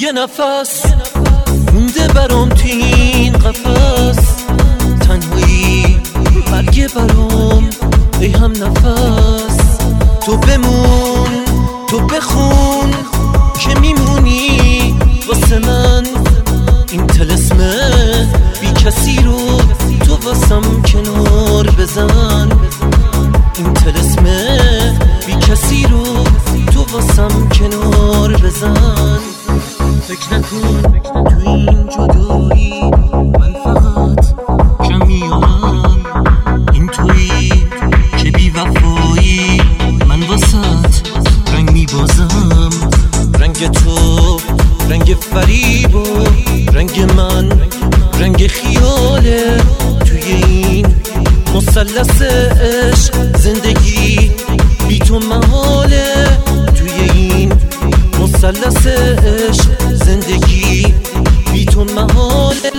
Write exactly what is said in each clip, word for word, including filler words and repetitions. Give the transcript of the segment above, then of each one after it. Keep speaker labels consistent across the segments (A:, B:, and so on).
A: یه نفس مونده برام تو این قفس، تنهایی برگه برام ای هم نفس. تو بمون تو بخون که میمونی واسه من، این طلسمه بی کسی رو تو واسم کنار بزن. این طلسمه بی کسی رو تو واسم کنار بزن. فکر نکن تو این جدایی من فقط کمیام، این تویی که بی وفایی من واسط رنگ میبازم. رنگ تو رنگ فریب و رنگ من رنگ خیاله. توی این مثلث عشق زندگی بی تو محاله. توی این مثلث عشق زندگی بی تو محاله.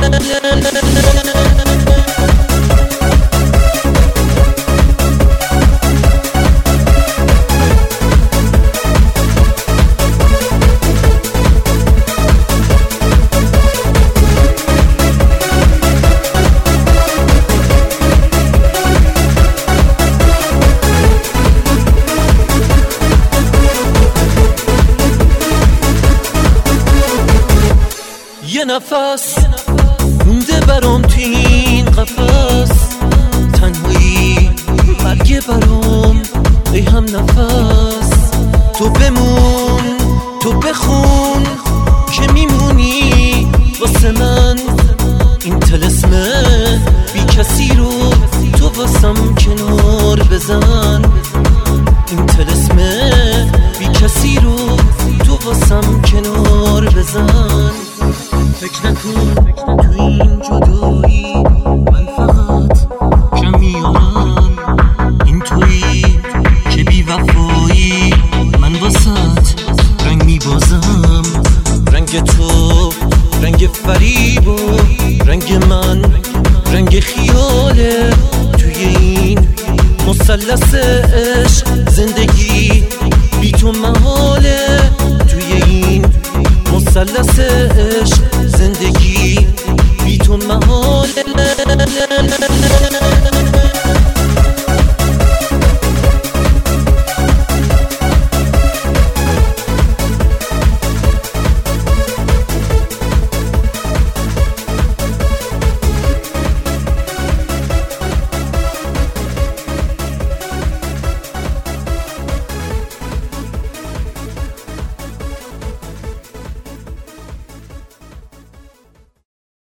A: یه نفس مونده برام تو این قفس، تنهایی برگه برام ای هم نفس. تو بمون تو بخون که میمونی واسه من، این طلسمه بی کسی رو تو واسم کنار بزن. این طلسمه بی کسی رو تو واسم کنار بزن. فکر نکن تو این جدایی من فقط کمیام، این تویی که بی وفایی من واسط رنگ میبازم. رنگ تو رنگ فریب و رنگ من رنگ خیاله. توی این مثلث عشق زندگی بی تو محاله. توی این مثلث